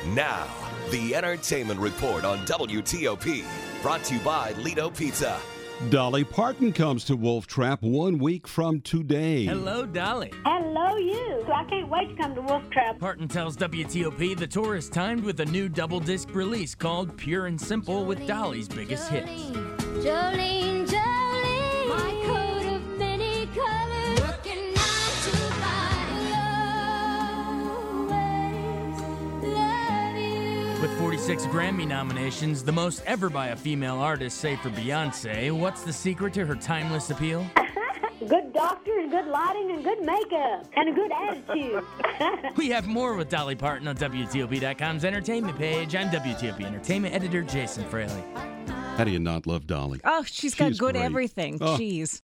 Now, the Entertainment Report on WTOP, brought to you by Lido Pizza. Dolly Parton comes to Wolf Trap 1 week from today. Hello, Dolly. Hello, you. I can't wait to come to Wolf Trap. Parton tells WTOP the tour is timed with a new double-disc release called Pure and Simple with Dolly's biggest hits. Jolene, Jolene, my coat of many colors, working 9 to 5, always love you. With 46 Grammy nominations, the most ever by a female artist, save for Beyonce, what's the secret to her timeless appeal? Good doctors, good lighting, and good makeup, and a good attitude. We have more with Dolly Parton on WTOP.com's entertainment page. I'm WTOP Entertainment Editor Jason Fraley. How do you not love Dolly? Oh, she's got good great. everything. Oh. Jeez.